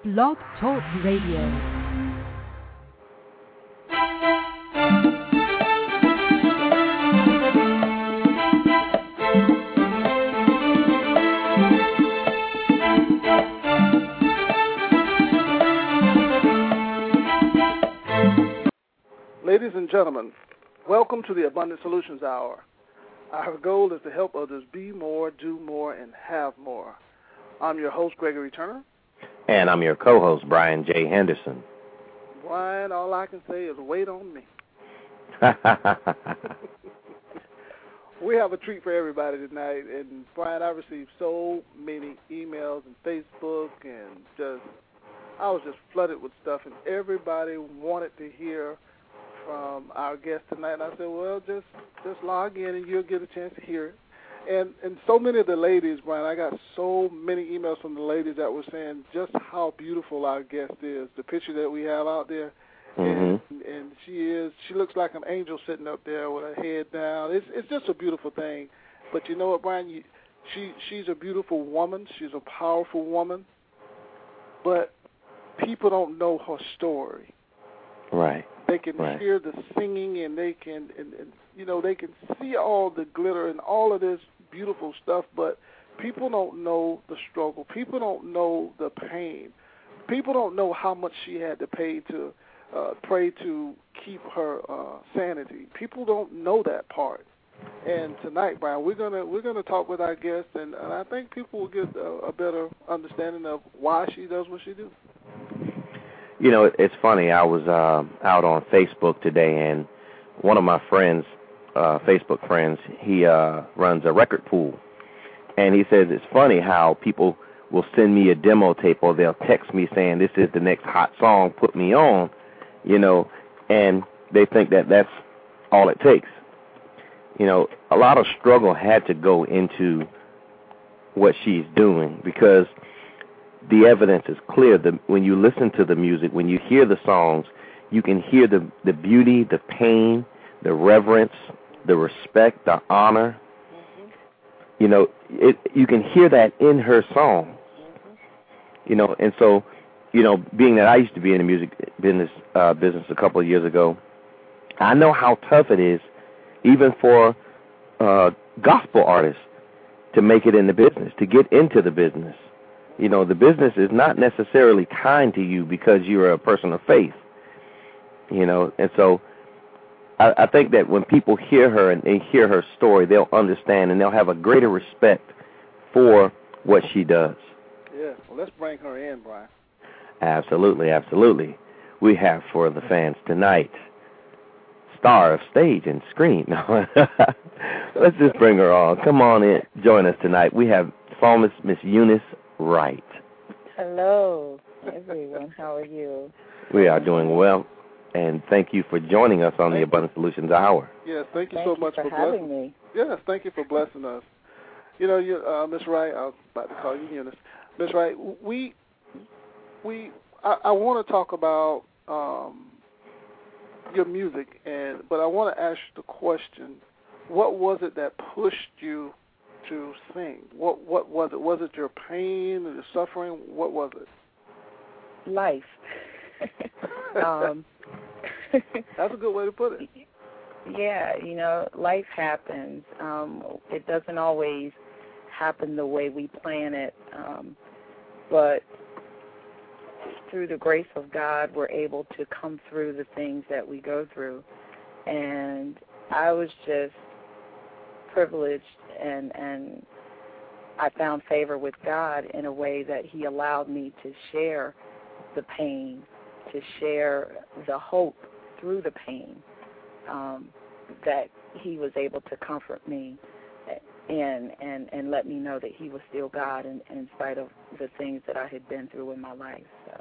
Blog Talk Radio. Ladies and gentlemen, welcome to the Abundant Solutions Hour. Our goal is to help others be more, do more, and have more. I'm your host, Gregory Turner. And I'm your co-host, Brian J. Henderson. Brian, all I can say is wait on me. We have a treat for everybody tonight. And, Brian, I received so many emails and Facebook, and I was just flooded with stuff, and everybody wanted to hear from our guest tonight. And I said, well, just log in, and you'll get a chance to hear it. And so many of the ladies, Brian, I got so many emails from the ladies that were saying just how beautiful our guest is, the picture that we have out there. Mm-hmm. And she looks like an angel sitting up there with her head down. It's just a beautiful thing. But you know what, Brian? She's a beautiful woman. She's a powerful woman. But people don't know her story. Right. They can hear the singing, and they can, and they can see all the glitter and all of this beautiful stuff, but people don't know the struggle. People don't know the pain. People don't know how much she had to pray to keep her sanity. People don't know that part. And tonight, Brian, we're gonna talk with our guest, and I think people will get a better understanding of why she does what she does. You know, it's funny. I was out on Facebook today, and one of my friends, Facebook friends, he runs a record pool. And he says it's funny how people will send me a demo tape, or they'll text me saying, this is the next hot song, put me on, and they think that that's all it takes. A lot of struggle had to go into what she's doing, because the evidence is clear. When you listen to the music, when you hear the songs, you can hear the beauty, the pain, the reverence, the respect, the honor. Mm-hmm. You can hear that in her songs. Mm-hmm. And so, being that I used to be in the music business a couple of years ago, I know how tough it is, even for gospel artists, to make it in the business, to get into the business. The business is not necessarily kind to you because you're a person of faith, and so I think that when people hear her and they hear her story, they'll understand and they'll have a greater respect for what she does. Yeah, well, let's bring her in, Brian. Absolutely, absolutely. We have for the fans tonight, star of stage and screen. Let's just bring her on. Come on in, join us tonight. We have psalmist Miss Eunice Wright. Hello, everyone. How are you? We are doing well, and thank you for joining us on the Abundant Solutions Hour. Yes, thank you so much for having me. Yes, thank you for blessing us. Miss Wright, I was about to call you Eunice. Miss Wright, I want to talk about your music, but I want to ask the question: what was it that pushed you to sing? What was it? Was it your pain or your suffering? What was it? Life. That's a good way to put it. Yeah, life happens. It doesn't always happen the way we plan it, but through the grace of God, we're able to come through the things that we go through. And I was just privileged, and I found favor with God in a way that He allowed me to share the pain, to share the hope through the pain, that He was able to comfort me and let me know that He was still God in spite of the things that I had been through in my life.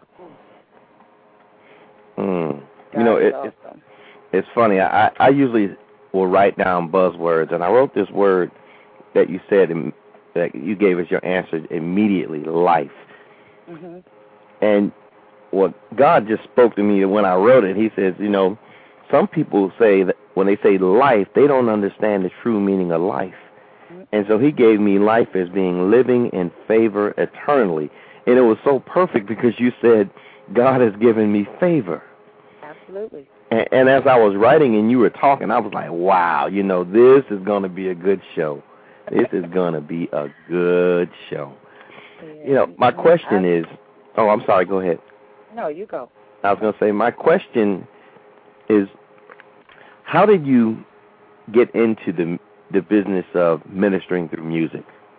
So. Awesome. It's funny. I usually will write down buzzwords, and I wrote this word that you said, that you gave us your answer immediately: life. Mm-hmm. And what God just spoke to me when I wrote it. He says, some people say that when they say life, they don't understand the true meaning of life. Mm-hmm. And so He gave me life as being living in favor eternally. And it was so perfect because you said, God has given me favor. Absolutely. And as I was writing and you were talking, I was like, wow, you know, this is going to be a good show. This is going to be a good show. Yeah. You know, my question is, oh, I'm sorry, go ahead. No, you go. I was going to say, my question is, how did you get into the business of ministering through music?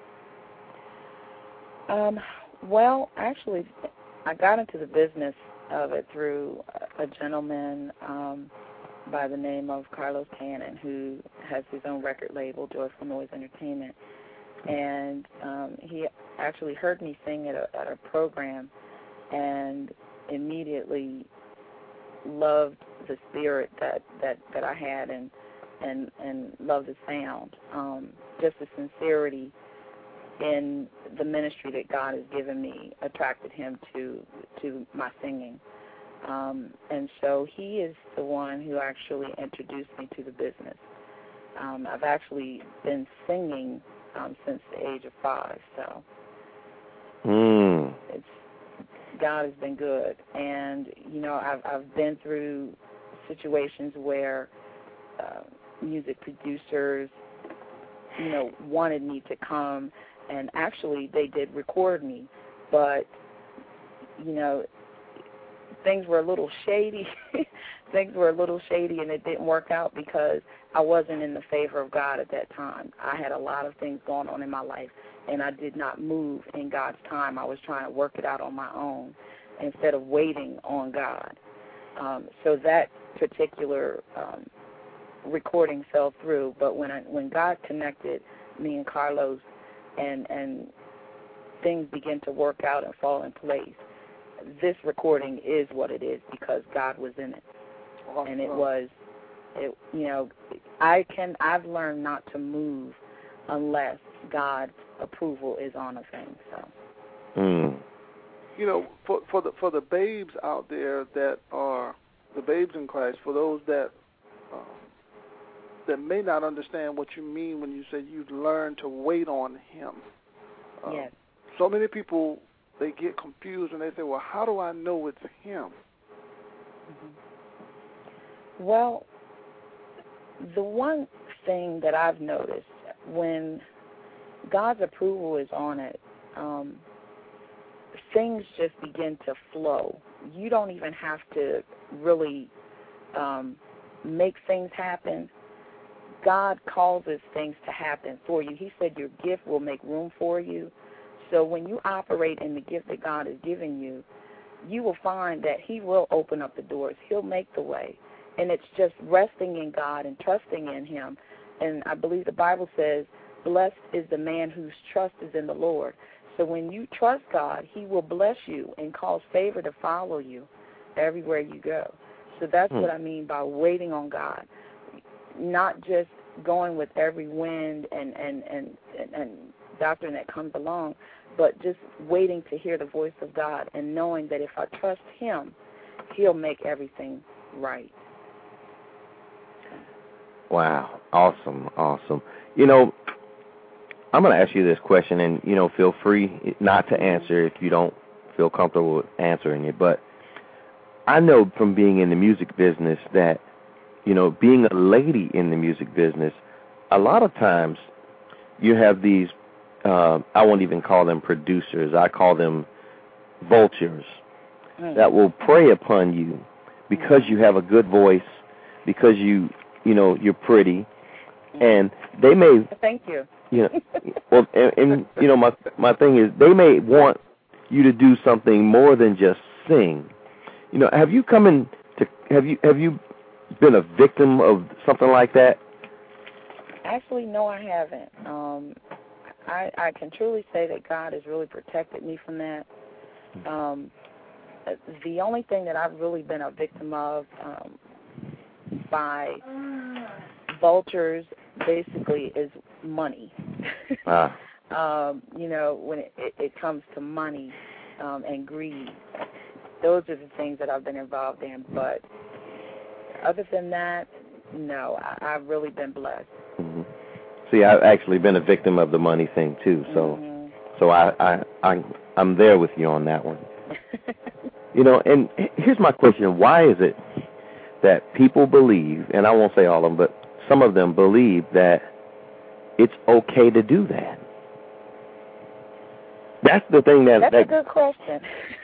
Well, actually, I got into the business of it through a gentleman by the name of Carlos Cannon, who has his own record label, Joyful Noise Entertainment. And he actually heard me sing at a program and immediately loved the spirit that I had and loved the sound. Just the sincerity in the ministry that God has given me attracted him to my singing. And so he is the one who actually introduced me to the business. I've actually been singing since the age of 5, so God has been good. And, you know, I've been through situations where music producers, you know, wanted me to come, and actually they did record me, but, you know, things were a little shady. Things were a little shady, and it didn't work out because I wasn't in the favor of God at that time. I had a lot of things going on in my life, and I did not move in God's time. I was trying to work it out on my own instead of waiting on God. So that particular recording fell through. But when God connected me and Carlos, and things began to work out and fall in place, this recording is what it is because God was in it. Awesome. And you know, I've learned not to move unless God's approval is on a thing. So, you know, for the babes out there that are the babes in Christ, for those that may not understand what you mean when you say you've learned to wait on Him. Yes. So many people, they get confused and they say, well, how do I know it's Him? Mm-hmm. Well, the one thing that I've noticed, when God's approval is on it, things just begin to flow. You don't even have to really make things happen. God causes things to happen for you. He said your gift will make room for you. So when you operate in the gift that God has given you, you will find that He will open up the doors. He'll make the way. And it's just resting in God and trusting in Him. And I believe the Bible says, blessed is the man whose trust is in the Lord. So when you trust God, He will bless you and cause favor to follow you everywhere you go. So that's what I mean by waiting on God. Not just going with every wind and doctrine that comes along, but just waiting to hear the voice of God and knowing that if I trust Him, He'll make everything right. Wow. Awesome. You know, I'm going to ask you this question, and, you know, feel free not to answer if you don't feel comfortable with answering it. But I know from being in the music business that, you know, being a lady in the music business, a lot of times you have these, I won't even call them producers, I call them vultures that will prey upon you because you have a good voice, because you know, you're pretty, and they may... Thank you. You know, well, and you know, my thing is, they may want you to do something more than just sing. You know, have you been a victim of something like that? Actually, no, I haven't. I can truly say that God has really protected me from that. The only thing that I've really been a victim of by vultures basically is money. You know, when it comes to money and greed, those are the things that I've been involved in. But other than that, no, I've really been blessed. See, I've actually been a victim of the money thing too. So, so I I'm there with you on that one. You know, and here's my question. Why is it that people believe, and I won't say all of them, but some of them believe that it's okay to do that? That's the thing That's a good question.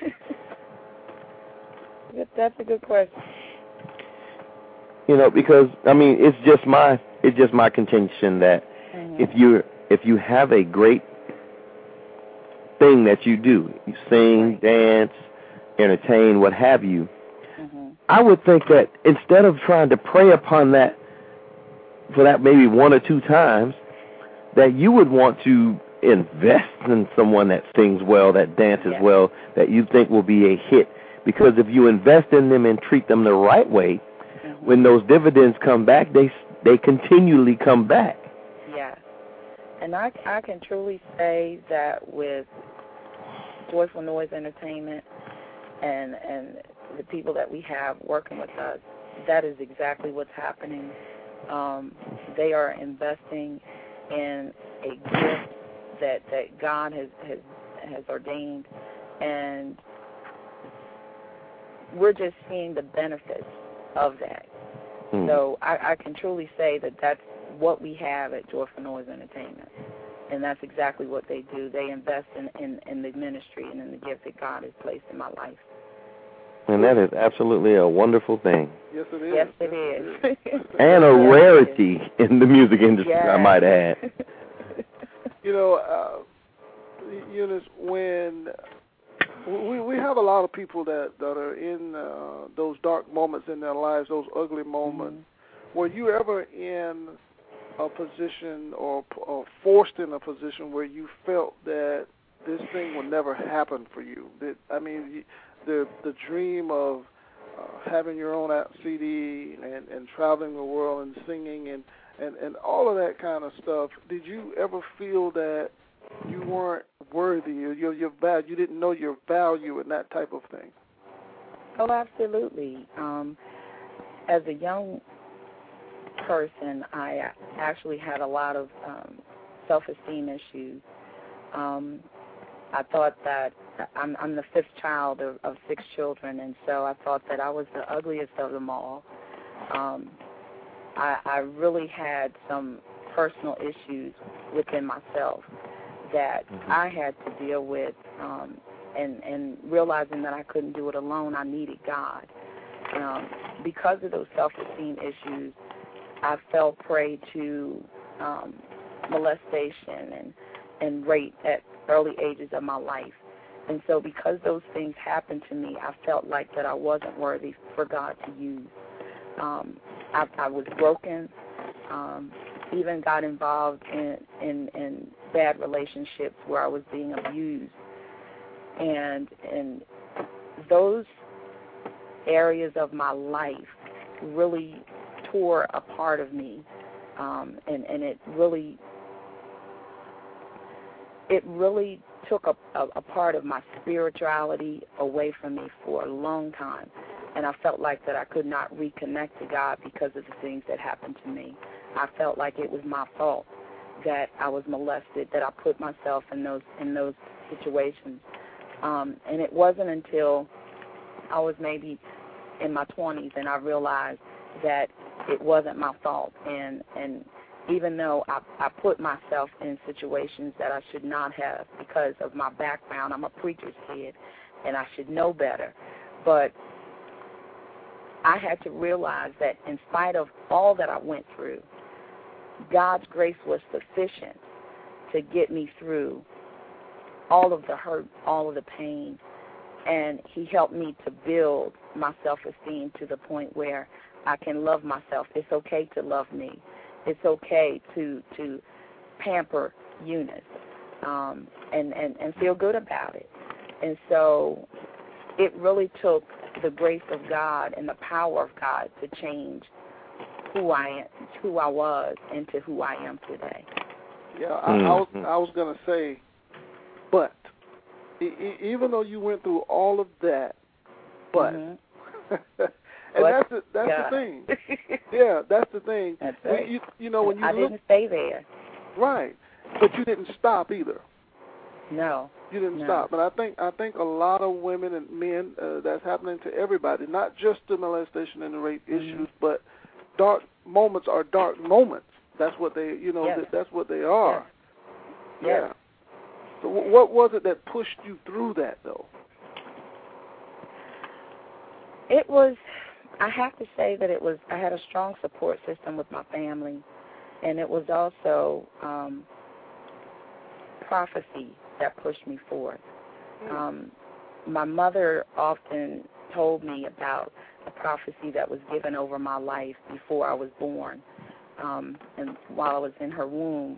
That's a good question. You know, because I mean, it's just my contention that if you have a great thing that you do, you sing, dance, entertain, what have you, I would think that instead of trying to prey upon that for that maybe one or two times, that you would want to invest in someone that sings well, that dances well, that you think will be a hit. Because if you invest in them and treat them the right way, when those dividends come back, they continually come back. Yeah. And I can truly say that with Joyful Noise Entertainment and the people that we have working with us, that is exactly what's happening. They are investing in a gift that God has ordained, and we're just seeing the benefits of that. So I can truly say that that's what we have at Joyful Noise Entertainment, and that's exactly what they do. They invest in the ministry and in the gift that God has placed in my life. And that is absolutely a wonderful thing. Yes, it is. Yes, it is. And a rarity in the music industry, I might add. You know, Eunice, when we have a lot of people that are in those dark moments in their lives, those ugly moments. Were you ever in a position or forced in a position where you felt that this thing would never happen for you? I mean, the dream of having your own CD and traveling the world and singing and all of that kind of stuff, did you ever feel that you weren't worthy, or your value, you didn't know your value and that type of thing? Oh, absolutely. As a young person, I actually had a lot of self-esteem issues. I thought that I'm the fifth child of 6 children, and so I thought that I was the ugliest of them all. I really had some personal issues within myself that I had to deal with, and realizing that I couldn't do it alone, I needed God. Because of those self-esteem issues, I fell prey to molestation and rape at early ages of my life. And so because those things happened to me, I felt like that I wasn't worthy for God to use. I was broken, even got involved in bad relationships where I was being abused. And those areas of my life really tore a part of me, and it really took a part of my spirituality away from me for a long time. And I felt like that I could not reconnect to God because of the things that happened to me. I felt like it was my fault that I was molested, that I put myself in those situations. And it wasn't until I was maybe in my 20s and I realized that it wasn't my fault. And even though I put myself in situations that I should not have because of my background, I'm a preacher's kid, and I should know better. But I had to realize that in spite of all that I went through, God's grace was sufficient to get me through all of the hurt, all of the pain, and He helped me to build my self-esteem to the point where I can love myself. It's okay to love me. It's okay to pamper Eunice and feel good about it. And so it really took the grace of God and the power of God to change who I was into who I am today. Yeah, I was going to say, but even though you went through all of that, but and that's the thing. Yeah, that's the thing. That's right. You know, when you I didn't stay there. Right, but you didn't stop either. No. You didn't stop. But I think a lot of women and men, that's happening to everybody, not just the molestation and the rape issues, but dark moments are dark moments. That's what they, that's what they are. Yes. Yeah. So what was it that pushed you through that, though? It was, I have to say that I had a strong support system with my family, and it was also prophecy that pushed me forth. My mother often told me about a prophecy that was given over my life before I was born. And while I was in her womb,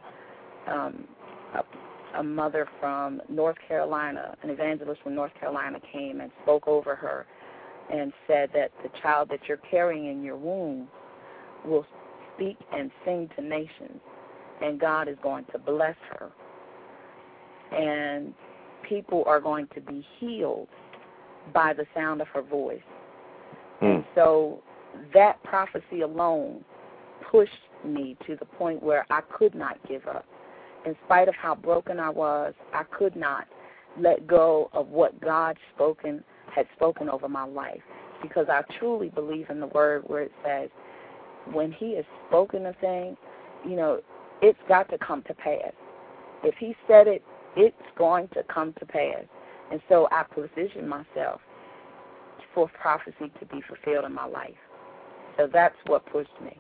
a mother from North Carolina, an evangelist from North Carolina, came and spoke over her and said that the child that you're carrying in your womb will speak and sing to nations, and God is going to bless her. And people are going to be healed by the sound of her voice. And so that prophecy alone pushed me to the point where I could not give up. In spite of how broken I was, I could not let go of what God had spoken over my life, because I truly believe in the word where it says, when he has spoken a thing, it's got to come to pass. If he said it, it's going to come to pass. And so I positioned myself for prophecy to be fulfilled in my life. So that's what pushed me.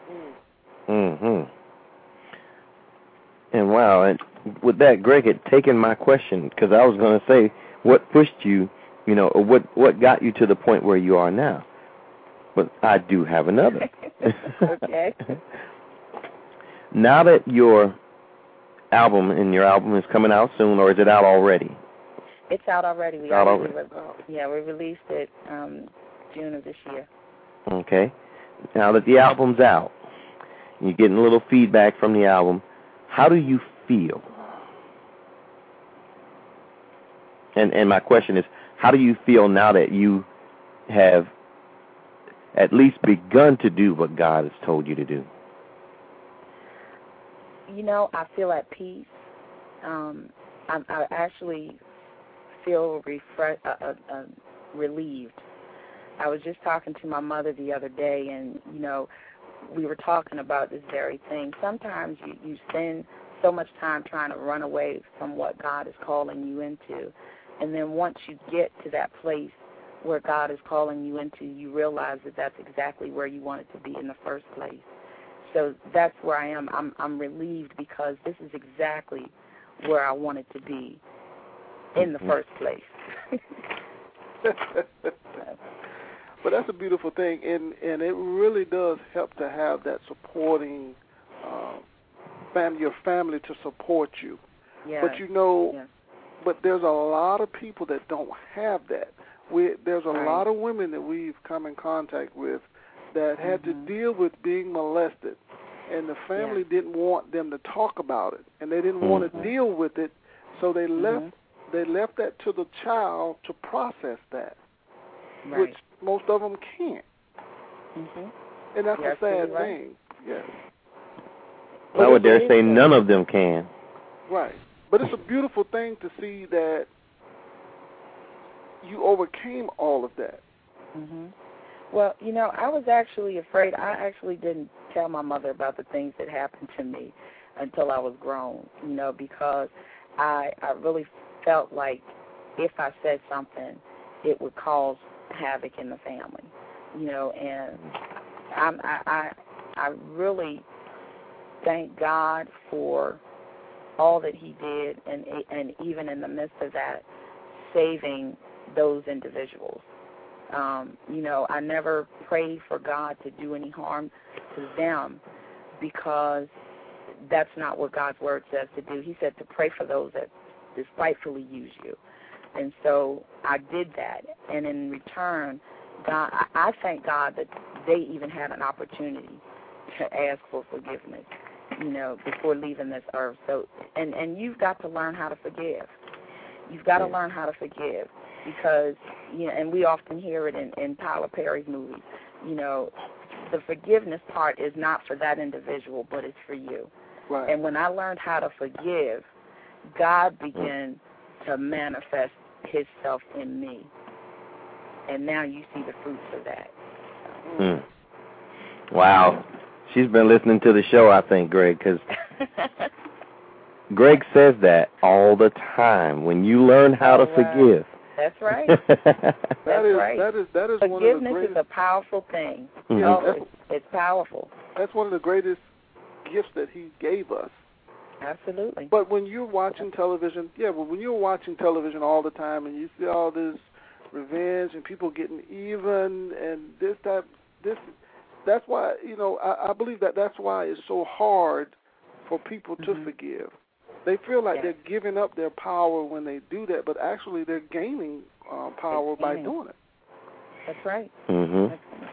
And wow, and with that, Greg had taken my question, because I was going to say, what pushed you, or what got you to the point where you are now? But I do have another. Okay. Now that your album is coming out soon, or is it out already? It's out already. We released it June of this year. Okay. Now that the album's out, you're getting a little feedback from the album, how do you feel? And my question is, how do you feel now that you have at least begun to do what God has told you to do? I feel at peace. I actually feel relieved. I was just talking to my mother the other day, and, we were talking about this very thing. Sometimes you spend so much time trying to run away from what God is calling you into, and then once you get to that place where God is calling you into, you realize that that's exactly where you wanted to be in the first place. So that's where I am. I'm relieved, because this is exactly where I wanted to be in the first place. But that's a beautiful thing, and it really does help to have that supporting your family to support you. Yeah. But but there's a lot of people that don't have that. There's a lot of women that we've come in contact with that had to deal with being molested, and the family didn't want them to talk about it, and they didn't want to deal with it, so they left that to the child to process that, which most of them can't. And that's a sad thing. Yeah. I would dare say none of them can. Right. But it's a beautiful thing to see that you overcame all of that. Well, I was actually afraid. I actually didn't tell my mother about the things that happened to me until I was grown, because I really felt like if I said something, it would cause havoc in the family, and I really thank God for all that he did, and even in the midst of that, saving those individuals. I never prayed for God to do any harm to them, because that's not what God's word says to do. He said to pray for those that despitefully use you. And so I did that, and in return, I thank God that they even had an opportunity to ask for forgiveness, before leaving this earth. So, and you've got to learn how to forgive. You've got to learn how to forgive, because, and we often hear it in Tyler Perry's movies, the forgiveness part is not for that individual, but it's for you. Right. And when I learned how to forgive, God began to manifest His self in me. And now you see the fruits of that. Wow. She's been listening to the show, I think, Greg, because Greg says that all the time. When you learn how to forgive. That's right. That is Forgiveness one of the greatest. is a powerful thing. Mm-hmm. Oh, it's powerful. That's one of the greatest gifts that He gave us. Absolutely. But when you're watching television, when you're watching television all the time and you see all this revenge and people getting even and that's why, I believe that's why it's so hard for people to forgive. They feel like they're giving up their power when they do that, but actually they're gaining power by doing it. That's right. Mm-hmm.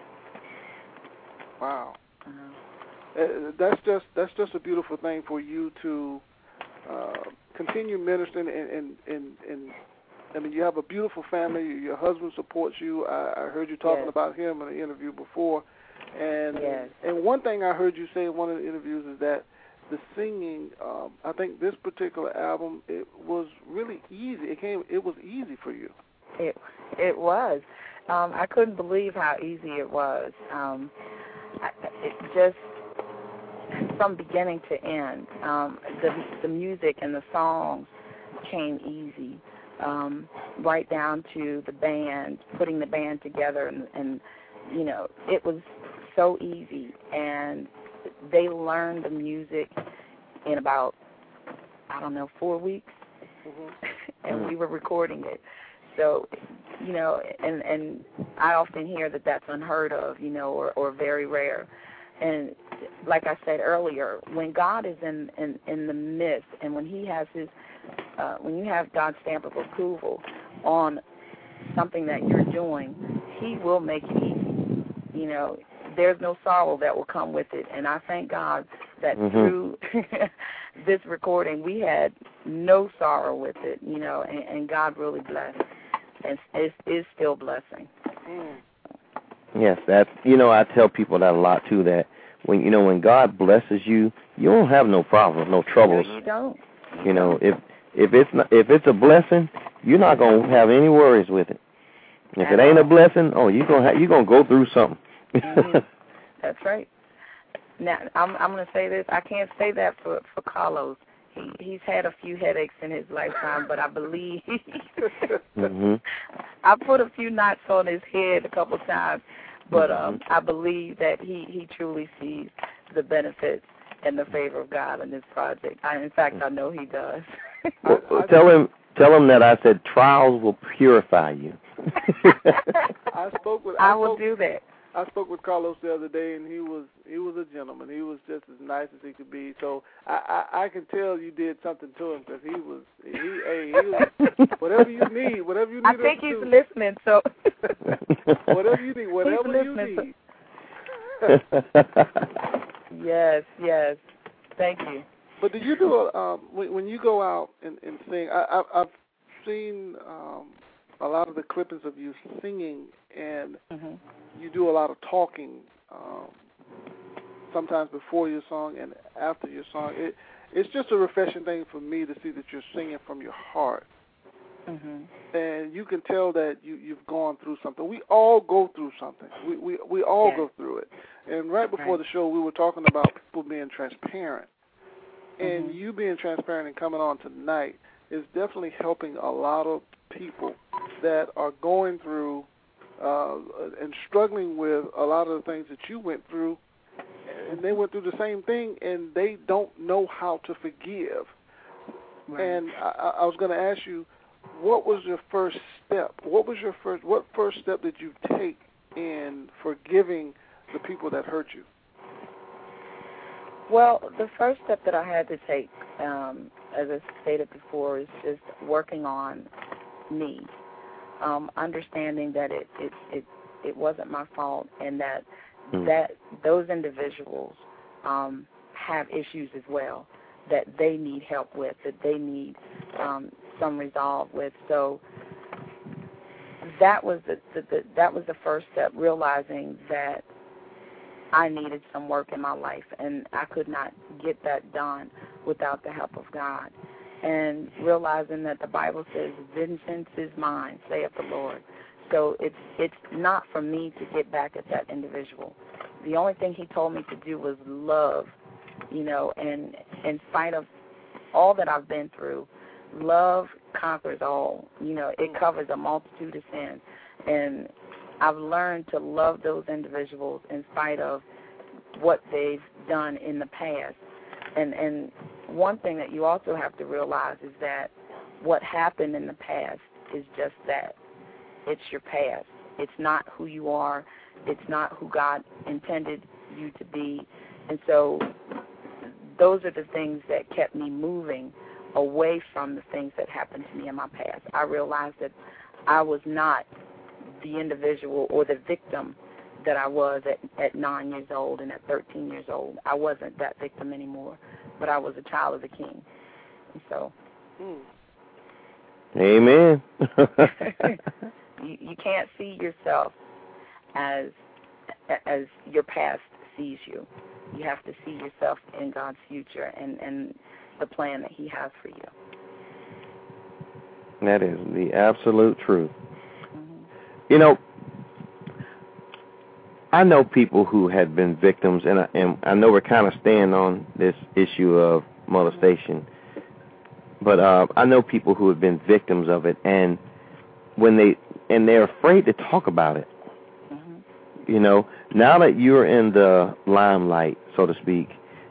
Wow. That's just a beautiful thing for you to continue ministering, and I mean, you have a beautiful family. Your husband supports you. I heard you talking about him in an interview before, and one thing I heard you say in one of the interviews is that the singing. I think this particular album, it was really easy. It was easy for you. It was. I couldn't believe how easy it was. It just, from beginning to end, the music and the songs came easy, right down to the band, putting the band together, and it was so easy. And they learned the music in about, 4 weeks, and we were recording it. So, and I often hear that that's unheard of, or very rare. And like I said earlier, when God is in the midst, and when He has when you have God's stamp of approval on something that you're doing, He will make it easy. There's no sorrow that will come with it. And I thank God that through this recording, we had no sorrow with it, and God really blessed. And is still blessing. Yes, that's, I tell people that a lot too, that when God blesses you, you don't have no problems, no troubles. No, you don't. If it's a blessing, you're not gonna have any worries with it. If it ain't a blessing, you're gonna go through something. That's right. Now I'm gonna say this. I can't say that for Carlos. He's had a few headaches in his lifetime, but I believe I put a few knots on his head a couple times, but I believe that he truly sees the benefits and the favor of God in this project. In fact, I know he does. Tell him that I said trials will purify you. I will do that. I spoke with Carlos the other day, and he was a gentleman. He was just as nice as he could be. So I can tell you did something to him, because he was whatever you need. I think he's listening. So whatever you need. Yes. Thank you. But do you do when you go out and sing? I've seen a lot of the clippings of you singing, and you do a lot of talking, sometimes before your song and after your song. It's just a refreshing thing for me to see that you're singing from your heart. And you can tell that you've gone through something. We all go through something. We all go through it. And right before the show, we were talking about people being transparent. And you being transparent and coming on tonight is definitely helping a lot of people that are going through and struggling with a lot of the things that you went through, and they went through the same thing, and they don't know how to forgive. Right. And I was going to ask you, what was your first step? What first step did you take in forgiving the people that hurt you? Well, the first step that I had to take, as I stated before, is just working on me, understanding that it wasn't my fault, and that those individuals have issues as well that they need help with, that they need some resolve with. So that was the first step, realizing that I needed some work in my life, and I could not get that done without the help of God. and realizing that the Bible says, vengeance is mine, saith the Lord. So it's not for me to get back at that individual. The only thing he told me to do was love, and in spite of all that I've been through, love conquers all. It covers a multitude of sins. And I've learned to love those individuals in spite of what they've done in the past. And one thing that you also have to realize is that what happened in the past is just that. It's your past. It's not who you are. It's not who God intended you to be. And so those are the things that kept me moving away from the things that happened to me in my past. I realized that I was not the individual or the victim that I was at 9 years old and at 13 years old. I wasn't that victim anymore, but I was a child of the King. And so. Amen. You can't see yourself as your past sees you. You have to see yourself in God's future and the plan that he has for you. That is the absolute truth. Mm-hmm. I know people who had been victims, and I know we're kind of staying on this issue of molestation, but I know people who have been victims of it, and they're afraid to talk about it. Now that you're in the limelight, so to speak,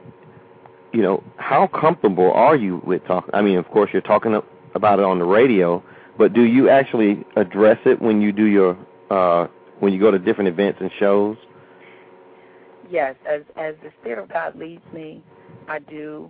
how comfortable are you with talking? I mean, of course, you're talking about it on the radio, but do you actually address it when you do your when you go to different events and shows? Yes, as the Spirit of God leads me, I do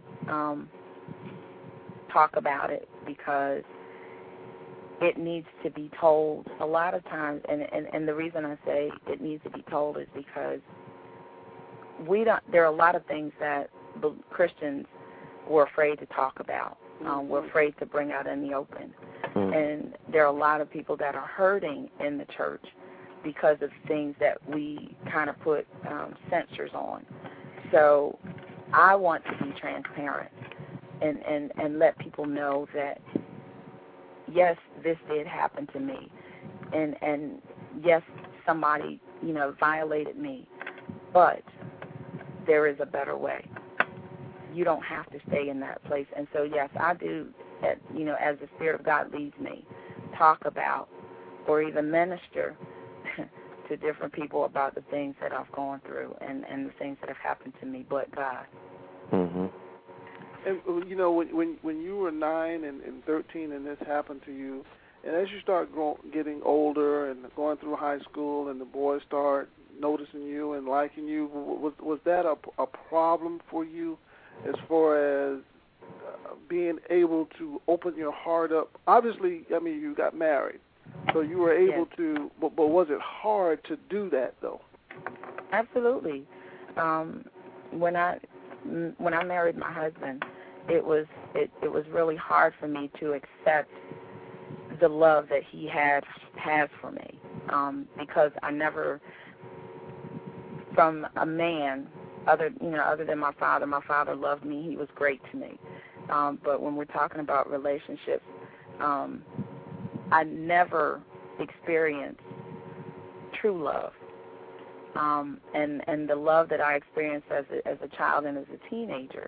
talk about it because it needs to be told a lot of times, and the reason I say it needs to be told is because there are a lot of things that Christians were afraid to talk about. We're afraid to bring out in the open. And there are a lot of people that are hurting in the church because of things that we kind of put censors on. So I want to be transparent and let people know that, yes, this did happen to me. And yes, somebody, violated me. But there is a better way. You don't have to stay in that place. And so, yes, I do, as the Spirit of God leads me, talk about or even minister to different people about the things that I've gone through and the things that have happened to me, but God. Mm-hmm. And, when you were 9 and 13 and this happened to you, and as you start getting older and going through high school and the boys start noticing you and liking you, was that a problem for you as far as being able to open your heart up? Obviously, you got married, so you were able to, but was it hard to do that, though? Absolutely. When I married my husband, it was really hard for me to accept the love that he has for me, because I never, from a man other than my father loved me. He was great to me. But when we're talking about relationships, I never experienced true love. And the love that I experienced as a child and as a teenager,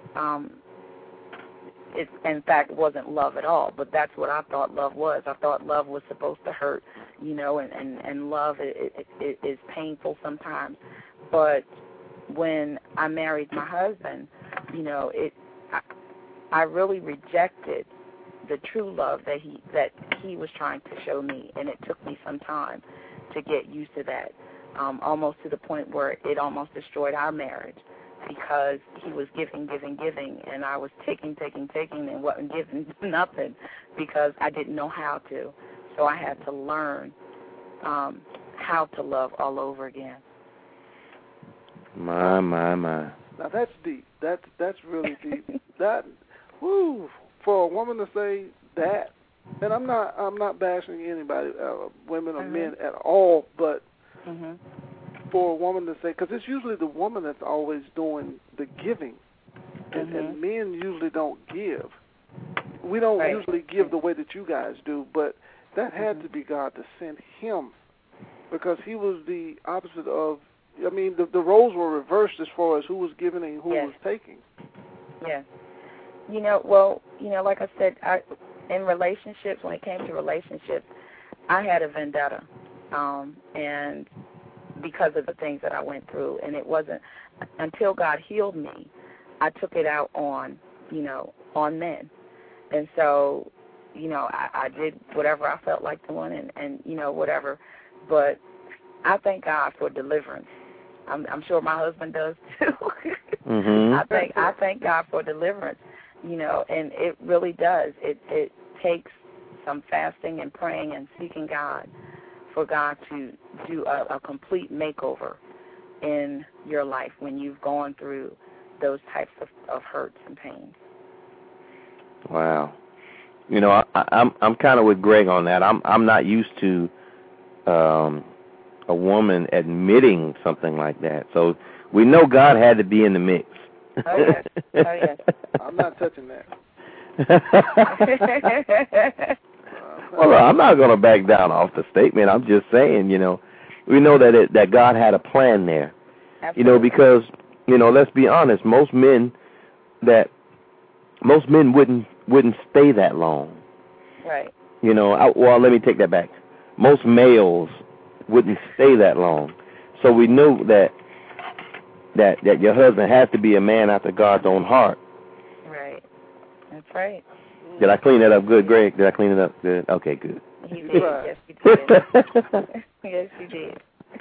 it in fact wasn't love at all. But that's what I thought love was. I thought love was supposed to hurt, and love is painful sometimes. But when I married my husband, I really rejected the true love that he was trying to show me, and it took me some time to get used to that. Almost to the point where it almost destroyed our marriage, because he was giving, and I was taking, and wasn't giving nothing because I didn't know how to. So I had to learn how to love all over again. My. Now that's deep. That's really deep. For a woman to say that, and I'm not bashing anybody, women or men at all, but for a woman to say, because it's usually the woman that's always doing the giving, and men usually don't give. We don't usually give the way that you guys do, but that had to be God to send him, because he was the opposite of, I mean, the roles were reversed as far as who was giving and who was taking. Yeah. Like I said, in relationships, when it came to relationships, I had a vendetta, and because of the things that I went through, and it wasn't until God healed me, I took it out on men. And so, I did whatever I felt like doing and whatever. But I thank God for deliverance. I'm sure my husband does too. I thank God for deliverance, and it really does. It takes some fasting and praying and seeking God for God to do a complete makeover in your life when you've gone through those types of hurts and pains. Wow. I'm kind of with Greg on that. I'm not used to a woman admitting something like that. So we know God had to be in the mix. Oh, yes. Oh, yes. I'm not touching that. Well, I'm not going to back down off the statement. I'm just saying, we know that God had a plan there. Absolutely. Because, let's be honest, most men wouldn't stay that long. Right. Well, let me take that back. Most males wouldn't stay that long. So we know that your husband has to be a man after God's own heart. Right. That's right. Did I clean that up good, Greg? Did I clean it up good? Okay, good. You did. Yes, you did. Yes, you did.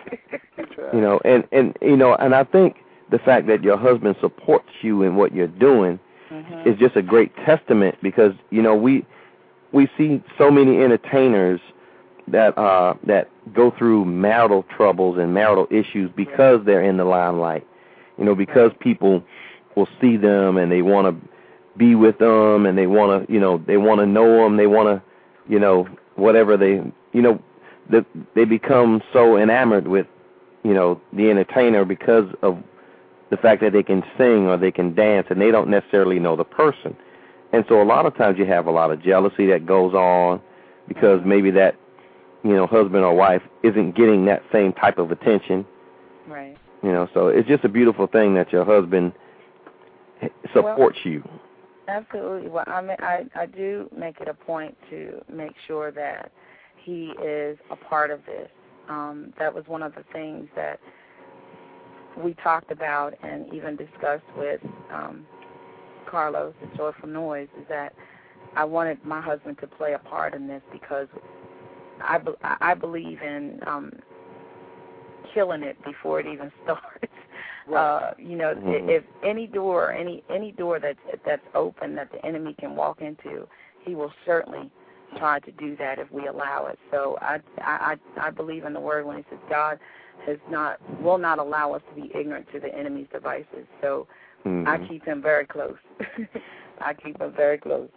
And I think the fact that your husband supports you in what you're doing is just a great testament, because we see so many entertainers that go through marital troubles and marital issues because they're in the limelight. Because people will see them and they want to be with them, and they want to they want to know them, they want to whatever they become so enamored with the entertainer because of the fact that they can sing or they can dance, and they don't necessarily know the person. And so a lot of times you have a lot of jealousy that goes on because maybe that husband or wife isn't getting that same type of attention. Right. So it's just a beautiful thing that your husband supports you. Absolutely. Well, I do make it a point to make sure that he is a part of this. That was one of the things that we talked about and even discussed with Carlos at Joyful Noise, is that I wanted my husband to play a part in this, because I believe in killing it before it even starts. Right. If any door that's open that the enemy can walk into, he will certainly try to do that if we allow it. So I believe in the word when it says God will not allow us to be ignorant to the enemy's devices. So I keep him very close. I keep him very close.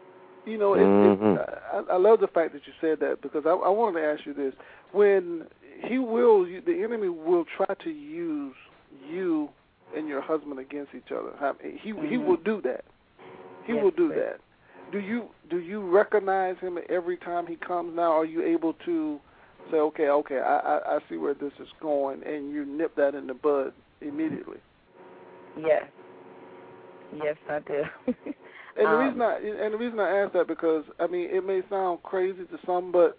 I love the fact that you said that, because I wanted to ask you this. When the enemy will try to use you and your husband against each other. He will do that. He will do that. Do you recognize him every time he comes now? Are you able to say, okay, I see where this is going, and you nip that in the bud immediately? Yes. Yes, I do. And the reason I ask that, because it may sound crazy to some, but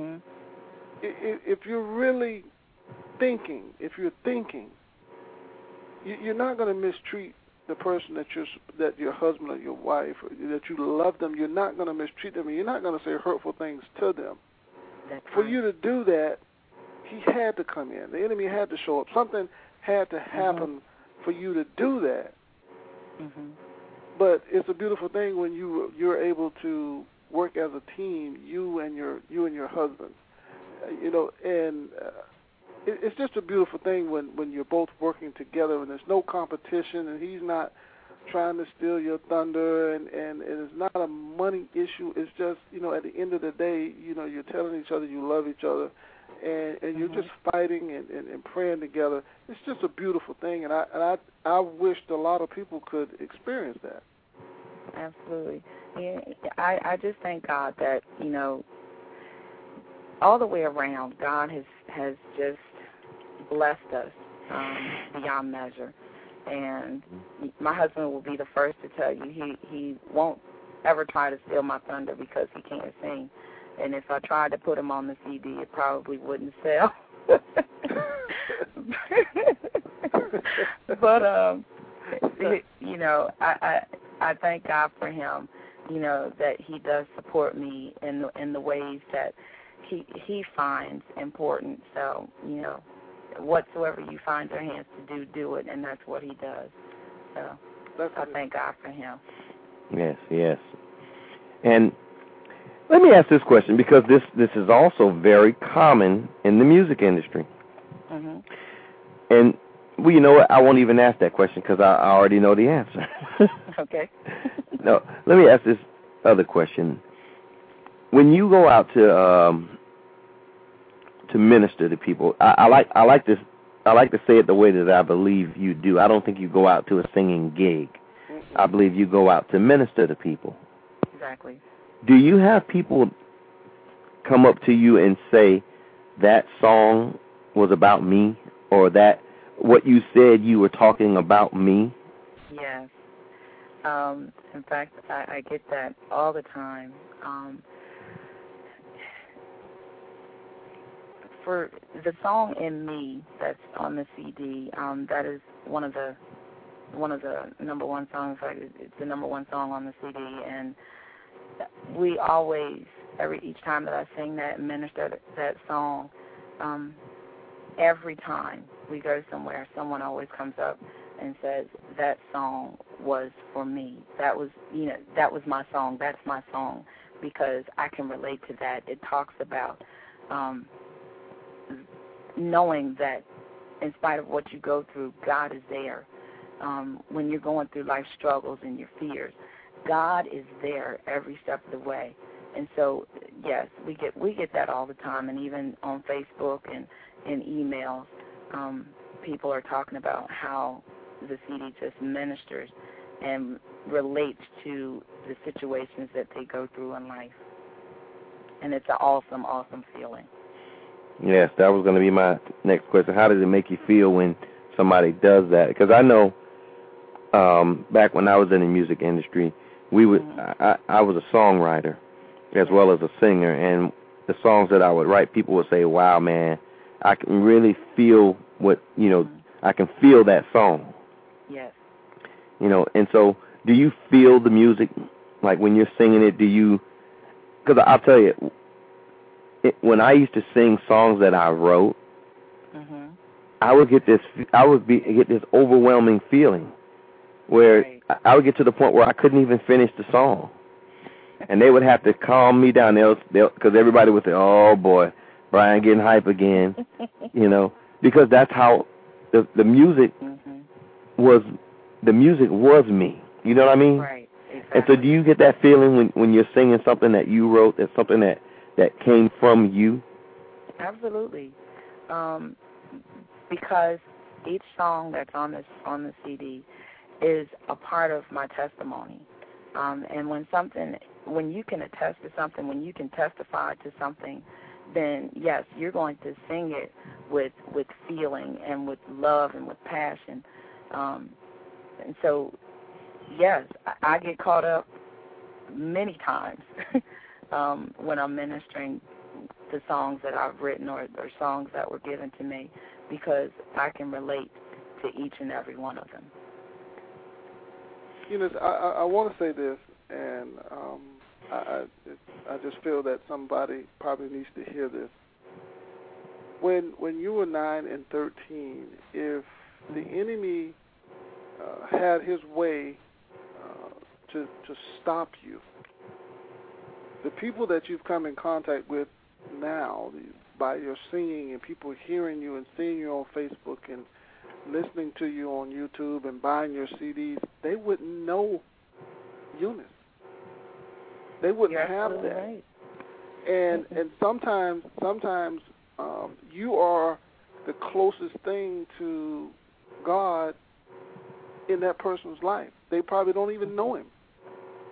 if you're really thinking, you're not going to mistreat the person that your husband or your wife, or that you love them. You're not going to mistreat them, and you're not going to say hurtful things to them. For you to do that, he had to come in. The enemy had to show up. Something had to happen for you to do that. But it's a beautiful thing when you're able to work as a team, you and your husband, and it's just a beautiful thing when you're both working together and there's no competition, and he's not trying to steal your thunder, and it's not a money issue. It's just at the end of the day, you're telling each other you love each other, and you're just fighting and praying together. It's just a beautiful thing, and I wished a lot of people could experience that. Absolutely. Yeah, I just thank God that, you know, all the way around, God has just blessed us beyond measure. And my husband will be the first to tell you he won't ever try to steal my thunder because he can't sing. And if I tried to put him on the CD, it probably wouldn't sell. But you know, I thank God for him. You know, that he does support me in the ways that he finds important. So, you know, whatsoever you find your hands to do it, and that's what he does. So I thank God for him. Yes, yes. And let me ask this question, because this is also very common in the music industry. Mm-hmm. And, well, you know what? I won't even ask that question because I already know the answer. Okay. No, let me ask this other question. When you go out to minister to people, I like to say it the way that I believe you do. I don't think you go out to a singing gig. Mm-hmm. I believe you go out to minister to people. Exactly. Do you have people come up to you and say, that song was about me, or that what you said you were talking about me? Yes. In fact, I get that all the time. For the song "In Me" that's on the CD, that is one of the number one songs. It's the number one song on the CD, and we always, each time that I sing that and minister that song, every time we go somewhere, someone always comes up and says, that song was for me. That was my song. That's my song, because I can relate to that. It talks about knowing that in spite of what you go through, God is there. When you're going through life struggles and your fears, God is there every step of the way. And so, yes, we get that all the time, and even on Facebook and in emails, people are talking about how the CD just ministers and relates to the situations that they go through in life. And it's an awesome, awesome feeling. Yes, that was going to be my next question. How does it make you feel when somebody does that? Because I know back when I was in the music industry, I was a songwriter as well as a singer, and the songs that I would write, people would say, wow, man, I can really feel what, you know, I can feel that song. Yes. You know, and so do you feel the music, like when you're singing it, because I'll tell you, when I used to sing songs that I wrote, I would get this overwhelming feeling where I would get to the point where I couldn't even finish the song. And they would have to calm me down, because everybody would say, oh, boy, Brian getting hype again, you know, because that's how the music was me. You know what I mean? Right, exactly. And so do you get that feeling when you're singing something that you wrote, that's something that came from you? Absolutely. Because each song that's on the CD is a part of my testimony. And when you can attest to something, when you can testify to something, then yes, you're going to sing it with feeling and with love and with passion. And so, yes, I get caught up many times when I'm ministering the songs that I've written or songs that were given to me, because I can relate to each and every one of them. You know, I want to say this, and I just feel that somebody probably needs to hear this. When you were 9 and 13, if the enemy had his way to stop you, the people that you've come in contact with now by your singing and people hearing you and seeing you on Facebook and listening to you on YouTube and buying your CDs, they wouldn't know Eunice. They wouldn't have that. Right. And sometimes you are the closest thing to God in that person's life. They probably don't even know him.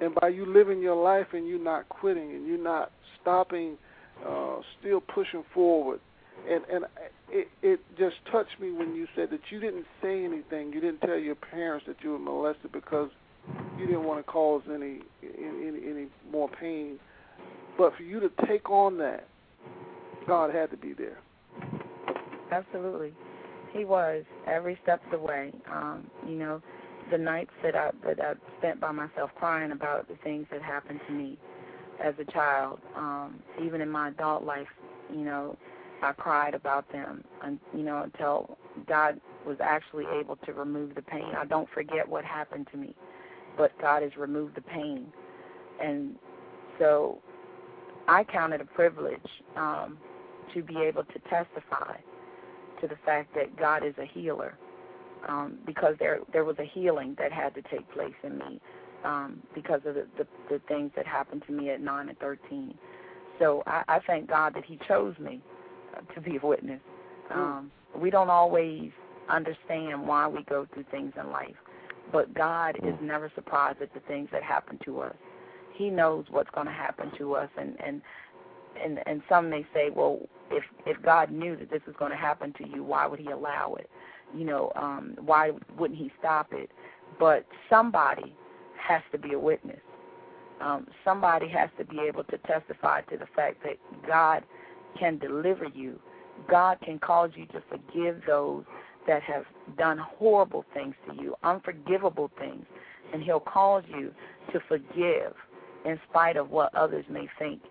And by you living your life and you not quitting and you not stopping, still pushing forward. And it just touched me when you said that you didn't say anything. You didn't tell your parents that you were molested because you didn't want to cause any more pain. But for you to take on that, God had to be there. Absolutely. He was every step of the way. You know, the nights that I spent by myself crying about the things that happened to me as a child, even in my adult life, you know, I cried about them, and you know, until God was actually able to remove the pain. I don't forget what happened to me, but God has removed the pain, and so I count it a privilege to be able to testify to the fact that God is a healer, because there was a healing that had to take place in me because of the things that happened to me at 9 and 13. So I thank God that He chose me to be a witness. We don't always understand why we go through things in life, but God is never surprised at the things that happen to us. He knows what's going to happen to us, and some may say, well, if God knew that this was going to happen to you, why would He allow it? You know, why wouldn't He stop it? But somebody has to be a witness. Somebody has to be able to testify to the fact that God can deliver you. God can cause you to forgive those that have done horrible things to you, unforgivable things, and He'll cause you to forgive in spite of what others may think,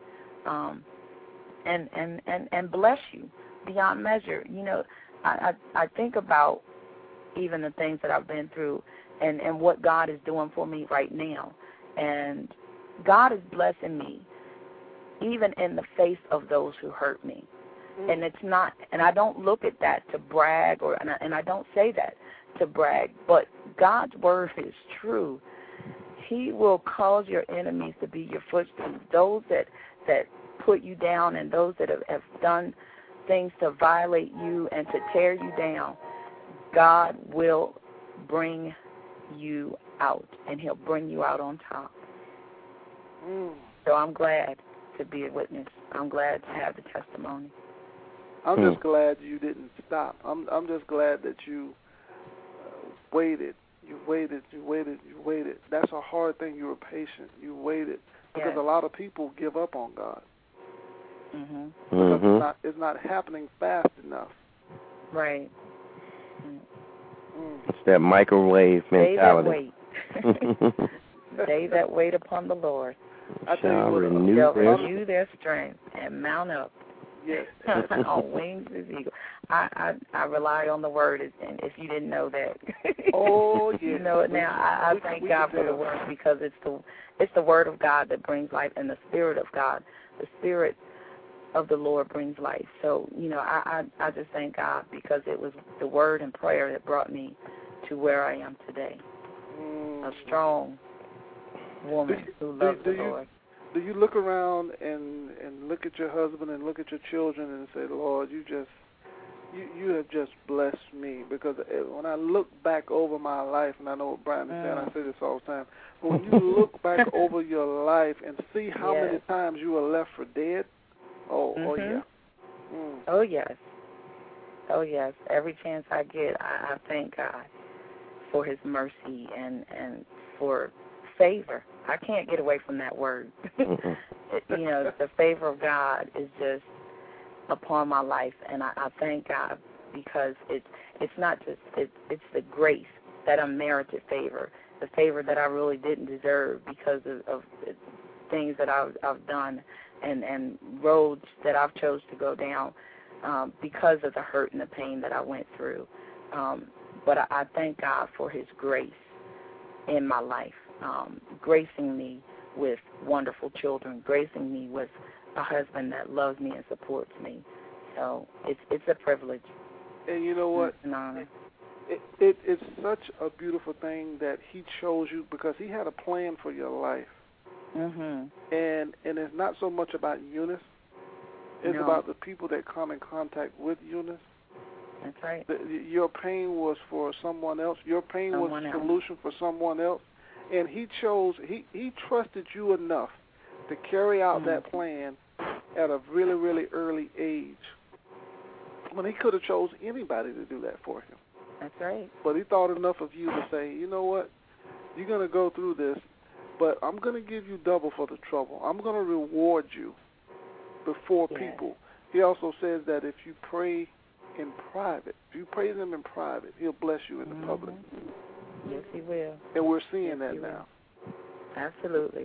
and bless you beyond measure. You know, I think about even the things that I've been through and what God is doing for me right now, and God is blessing me even in the face of those who hurt me. And it's not, and I don't look at that to brag, and I don't say that to brag, but God's word is true. He will cause your enemies to be your footstool. Those that put you down and those that have done things to violate you and to tear you down, God will bring you out, and He'll bring you out on top. So I'm glad to be a witness. I'm glad to have the testimony. I'm just glad you didn't stop. I'm just glad that you waited. You waited. That's a hard thing. You were patient. You waited. Because a lot of people give up on God. Because it's not happening fast enough. Right. It's that microwave mentality. They that wait. They that wait upon the Lord shall renew their strength and mount up. Yes. On wings as eagle. I rely on the word, and if you didn't know that, oh yeah, you know it now. I thank God for the word, because it's the word of God that brings life, and the Spirit of God, the Spirit of the Lord brings life. So you know, I just thank God, because it was the word and prayer that brought me to where I am today. A strong woman who loves the Lord. Do you look around and look at your husband and look at your children and say, Lord, you have just blessed me? Because when I look back over my life, and I know what Brian is saying, I say this all the time, but when you look back over your life and see how many times you were left for dead, oh yeah. Oh yes. Oh yes. Every chance I get, I thank God for His mercy and for favor. I can't get away from that word. You know, the favor of God is just upon my life, and I thank God, because it's not just it's the grace, that unmerited favor, the favor that I really didn't deserve because of things that I've done and roads that I've chose to go down because of the hurt and the pain that I went through. But I thank God for His grace in my life. Gracing me with wonderful children, gracing me with a husband that loves me and supports me. So it's a privilege. And you know what? It's an honor. It's such a beautiful thing that He chose you, because He had a plan for your life. And it's not so much about Eunice. It's about the people that come in contact with Eunice. That's right. Your pain was for someone else. Your pain was a solution for someone else. and he trusted you enough to carry out that plan at a really, really early age, when he could have chose anybody to do that for him. That's right. But he thought enough of you to say, you know what, you're going to go through this, but I'm going to give you double for the trouble. I'm going to reward you before people. He also says that if you pray in private, if you praise him in private, he'll bless you in the public. Yes, he will. And we're seeing that now. Absolutely.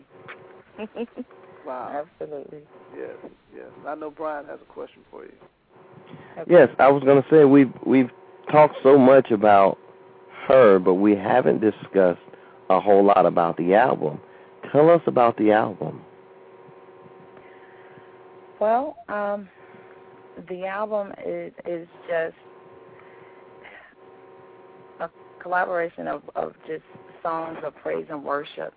Wow. Absolutely. Yes, yes. I know Brian has a question for you. Okay. Yes, I was going to say we've talked so much about her, but we haven't discussed a whole lot about the album. Tell us about the album. Well, the album is just a collaboration of just songs of praise and worship.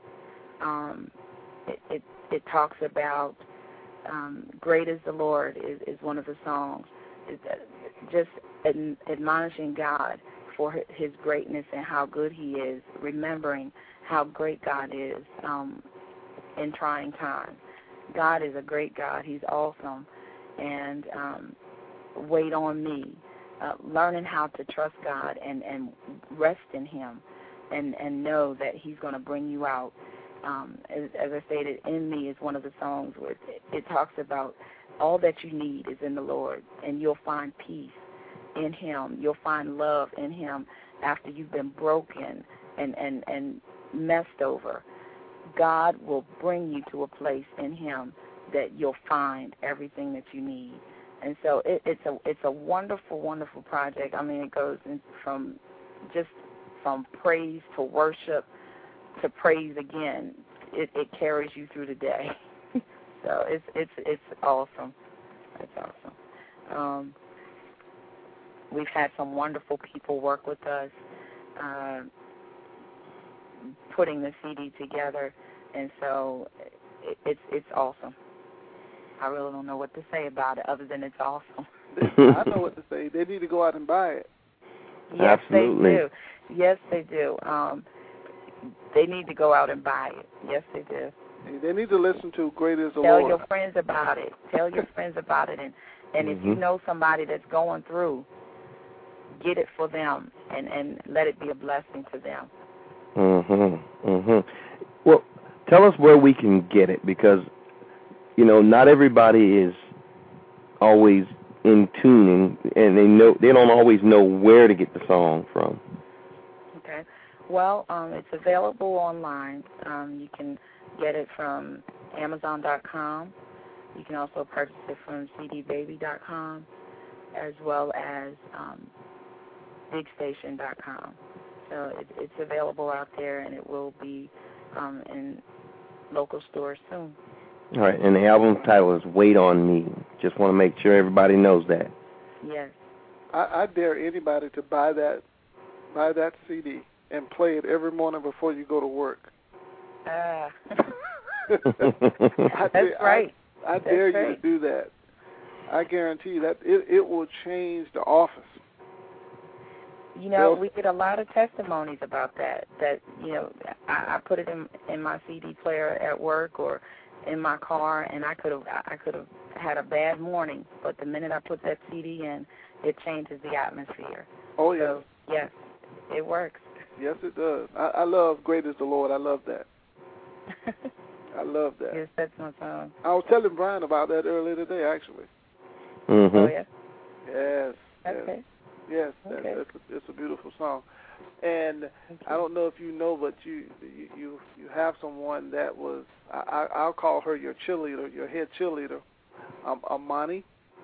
It talks about Great is the Lord is one of the songs. Just admonishing God for his greatness and how good he is, remembering how great God is in trying times. God is a great God. He's awesome. And wait on me. Learning how to trust God and rest in him and know that he's going to bring you out. As I stated, In Me is one of the songs where it talks about all that you need is in the Lord, and you'll find peace in him. You'll find love in him after you've been broken and messed over. God will bring you to a place in him that you'll find everything that you need. And so it's a wonderful, wonderful project. I mean, it goes from praise to worship to praise again. It carries you through the day. So it's awesome. It's awesome. We've had some wonderful people work with us, putting the CD together, and so it's awesome. I really don't know what to say about it other than it's awesome. I know what to say. They need to go out and buy it. Yes, Absolutely. they do. Yes, they do. They need to go out and buy it. Yes, they do. They need to listen to Great is the Tell Lord. your friends about it. Tell your friends about it. And if you know somebody that's going through, get it for them and let it be a blessing to them. Well, tell us where we can get it, because, you know, not everybody is always in tune, and they don't always know where to get the song from. Okay. Well, it's available online. You can get it from Amazon.com. You can also purchase it from CDBaby.com, as well as BigStation.com. So it's available out there, and it will be in local stores soon. All right, and the album title is Wait on Me. Just want to make sure everybody knows that. Yes. I dare anybody to buy that CD and play it every morning before you go to work. That's right. I dare you to do that. I guarantee you that it will change the office. You know, we get a lot of testimonies about that. That, you know, I put it in my CD player at work or in my car, and I could have had a bad morning, but the minute I put that CD in, it changes the atmosphere. Oh, yes. So, yes, it works. Yes, it does. I love Great is the Lord. I love that. I love that. Yes, that's my song. I was telling Brian about that earlier today, actually. Oh, yeah? Yes. Okay. Yes, okay. It's a beautiful song. And I don't know if you know, but you have someone that was, I'll call her your cheerleader, your head cheerleader, Amani.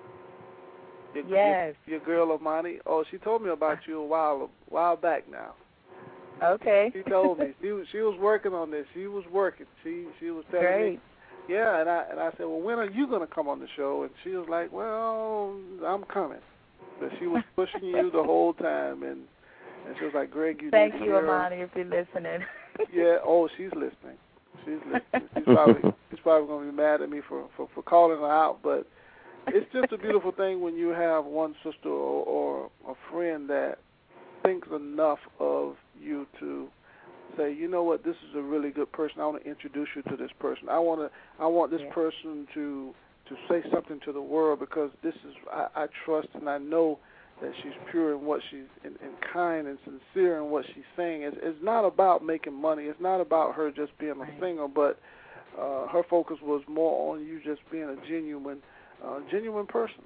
Yes. Your girl Amani. Oh, she told me about you a while back now. Okay. She told me she was working on this. She was working. She was telling Great. me. Yeah, and I said, well, when are you going to come on the show? And she was like, well, I'm coming. But she was pushing you the whole time, and she was like, Greg, you Thank need to you, hear Amani, if you're listening. Yeah. Oh, she's listening. She's listening. She's probably going to be mad at me for calling her out, but it's just a beautiful thing when you have one sister or a friend that thinks enough of you to say, you know what, this is a really good person. I want to introduce you to this person. I want this person to say something to the world, because this is I trust and I know that she's pure in what she's and kind and sincere in what she's saying. It's not about making money. It's not about her just being a singer, but her focus was more on you just being a genuine person.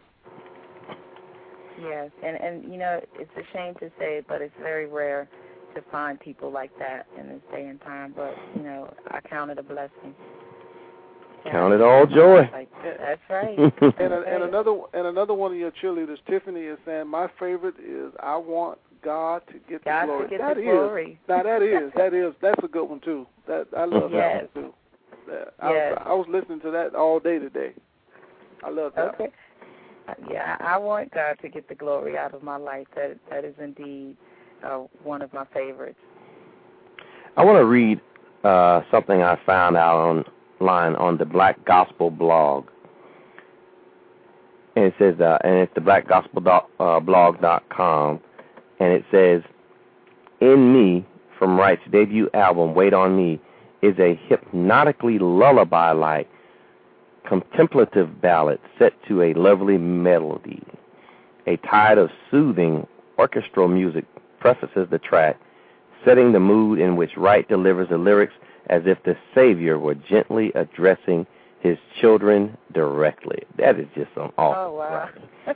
Yes, and you know, it's a shame to say it, but it's very rare to find people like that in this day and time. But you know, I count it a blessing. Count it all joy. That's right. and another one of your cheerleaders, Tiffany, is saying, my favorite is I want God to get the glory. To get the glory. Now that's a good one too. I love that one too. I was listening to that all day today. I love that. Okay. Yeah, I want God to get the glory out of my life. That is indeed one of my favorites. I want to read something I found out online on the Black Gospel blog. And it says, and it's the blackgospelblog.com, and it says, In Me, from Wright's debut album, Wait on Me, is a hypnotically lullaby-like contemplative ballad set to a lovely melody. A tide of soothing orchestral music prefaces the track, setting the mood in which Wright delivers the lyrics as if the Savior were gently addressing his children directly. That is just some awesome. Oh, wow.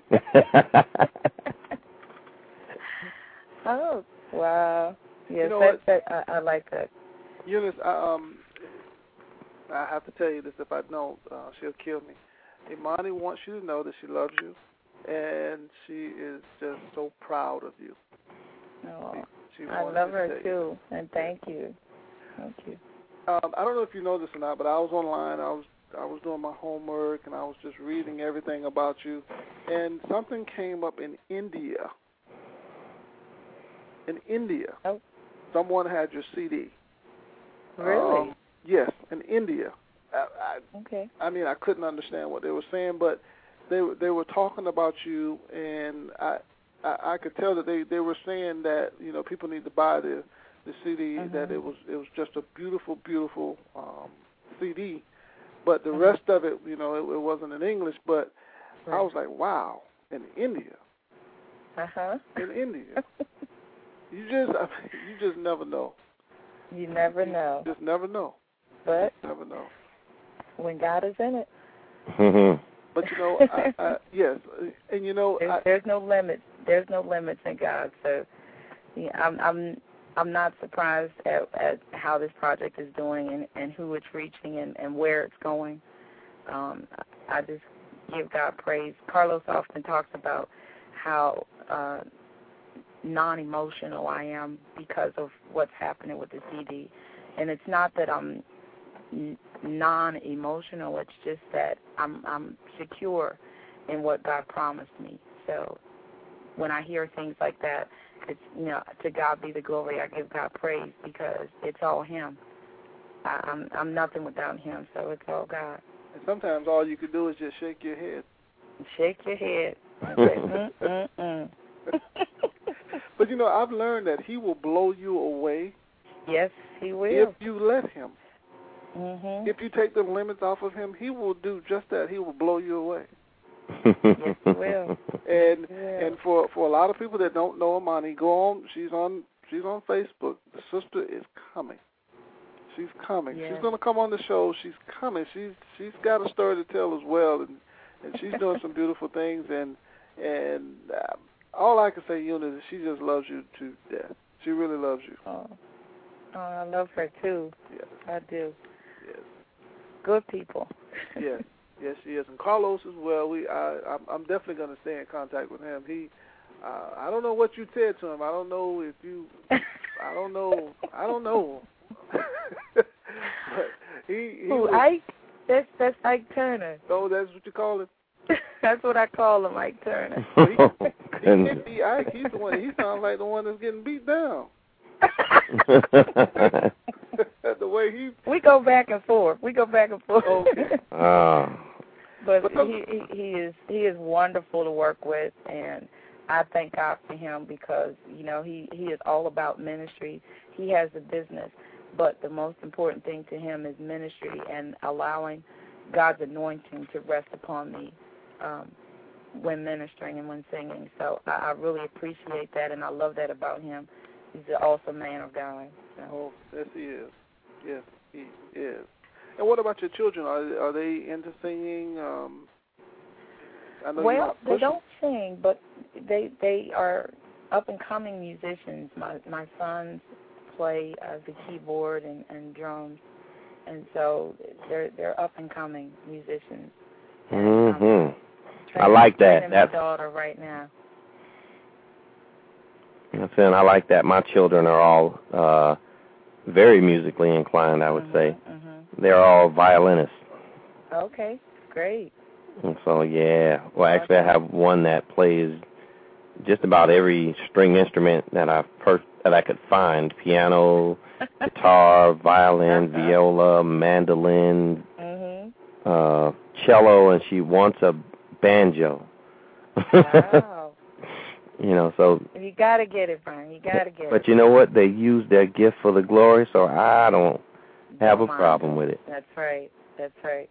Oh, wow. Yes, I like that. Eunice, I have to tell you this. If I don't, she'll kill me. Imani wants you to know that she loves you, and she is just so proud of you. Oh, I love her too, and thank you. Thank you. I don't know if you know this or not, but I was online. I was doing my homework, and I was just reading everything about you, and something came up in India. In India, someone had your CD. Really? Yes, in India. Okay. I mean, I couldn't understand what they were saying, but they were talking about you, and I could tell that they were saying that, you know, people need to buy the CD. That it was just a beautiful, beautiful CD, but the rest of it, you know, it wasn't in English. But I was like, wow, in India. In India. You just never know. You never know. Just never know. But never know. When God is in it. But you know, yes, and you know, there's no limits. There's no limits in God. So, yeah, I'm not surprised at how this project is doing and who it's reaching and where it's going. I just give God praise. Carlos often talks about how non-emotional I am because of what's happening with the CD. And it's not that I'm non-emotional, it's just that I'm secure in what God promised me. So when I hear things like that, it's, you know, to God be the glory. I give God praise because it's all Him. I'm nothing without Him, so it's all God. And sometimes all you can do is just shake your head. Shake your head. Say, But you know, I've learned that He will blow you away. Yes, He will. If you let Him. If you take the limits off of Him, He will do just that. He will blow you away. Yes, He will. And for a lot of people that don't know Imani, go on. She's on Facebook. The sister is coming. She's coming. Yes. She's going to come on the show. She's coming. She's got a story to tell as well, and she's doing some beautiful things. And all I can say, Eunice, is she just loves you to death. She really loves you. Oh, I love her too. Yes. I do. Yes. Good people. Yes. Yes, she is. And Carlos as well. I'm definitely going to stay in contact with him. I don't know what you said to him. I don't know if you. I don't know. But he Who, was, Ike? That's Ike Turner. Oh, that's what you call him? That's what I call him, Ike Turner. He can't be Ike. He's the one. He sounds like the one that's getting beat down. The way he. We go back and forth. Okay. But he is wonderful to work with, and I thank God for him because, you know, he is all about ministry. He has a business, but the most important thing to him is ministry and allowing God's anointing to rest upon me when ministering and when singing. So I really appreciate that, and I love that about him. He's an awesome man of God. So. Oh, yes, he is. Yes, he is. And what about your children? Are they into singing? I know well, they don't sing, but they are up-and-coming musicians. My sons play the keyboard and drums, and so they're up-and-coming musicians. Mhm. I like that. That's my daughter right now. I like that. My children are all very musically inclined, I would say. They're all violinists. Okay, great. And so, yeah. Well, actually, I have one that plays just about every string instrument that I could find: piano, guitar, violin, viola, mandolin, cello, and she wants a banjo. Wow. You know, so you got to get it, Brian. You got to get it. But you know what? They use their gift for the glory, so I don't have a problem with it. That's right. That's right.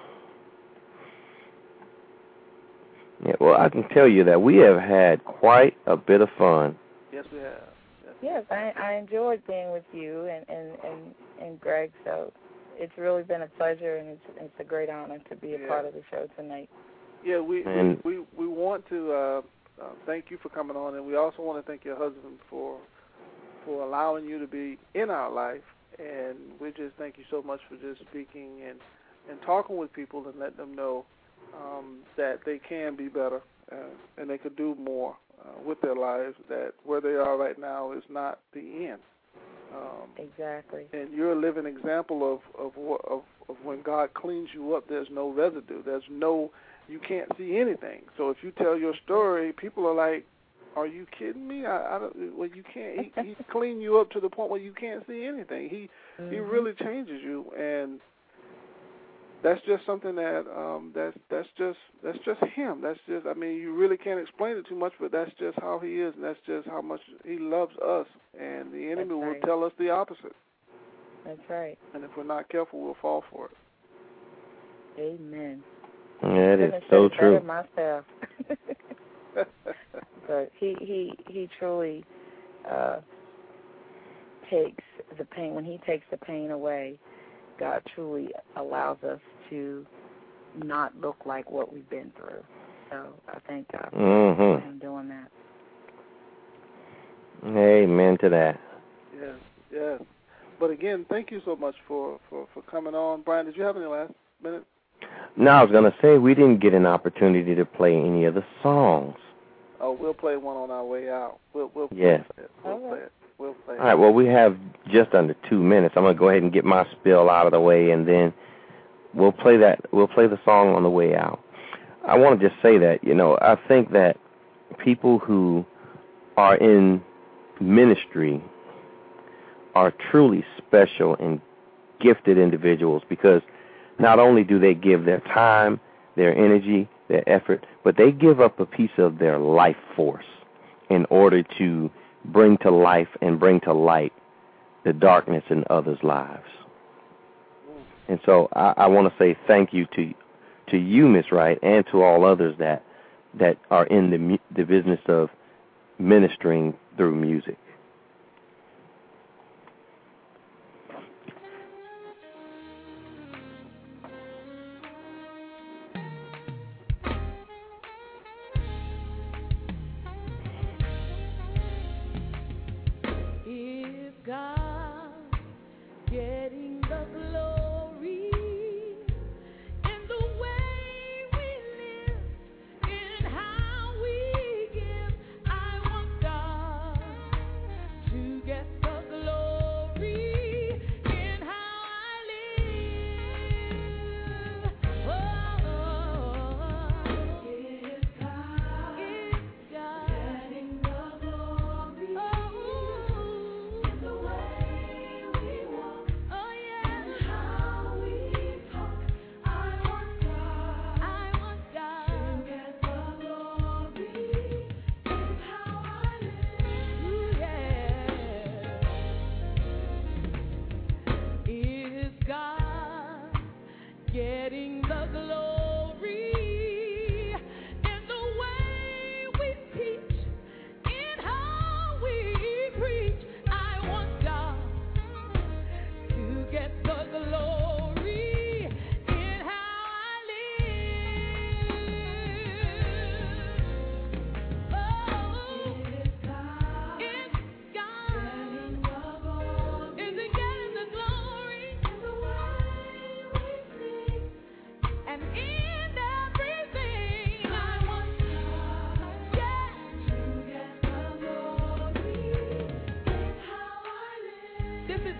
Yeah, well, I can tell you that we have had quite a bit of fun. Yes, we have. Yes, I enjoyed being with you and Greg, so it's really been a pleasure, and it's a great honor to be a part of the show tonight. Yeah, we want to thank you for coming on, and we also want to thank your husband for allowing you to be in our life, and we just thank you so much for just speaking and talking with people and letting them know that they can be better and they could do more with their lives, that where they are right now is not the end. Exactly. And you're a living example of when God cleans you up, there's no residue. You can't see anything. So if you tell your story, people are like, "Are you kidding me? Well, you can't. He cleaned you up to the point where you can't see anything. He really changes you, and that's just something that that's just him. That's just, I mean, you really can't explain it too much, but that's just how he is, and that's just how much he loves us. And the enemy will tell us the opposite. That's right. And if we're not careful, we'll fall for it. Amen. Yeah, it is so true. Myself. But he truly takes the pain. When he takes the pain away, God truly allows us to not look like what we've been through. So I thank God for him doing that. Amen to that. Yes. But again, thank you so much for coming on. Brian, did you have any last minute? No, I was going to say we didn't get an opportunity to play any of the songs. Oh, we'll play one on our way out. We'll play it. We'll play it. All right, well, we have just under 2 minutes. I'm going to go ahead and get my spiel out of the way, and then we'll play the song on the way out. I want to just say that, I think that people who are in ministry are truly special and gifted individuals, because not only do they give their time, their energy, their effort, but they give up a piece of their life force in order to bring to life and bring to light the darkness in others' lives. And so I want to say thank you to you, Miss Wright, and to all others that are in the business of ministering through music.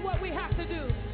what we have to do.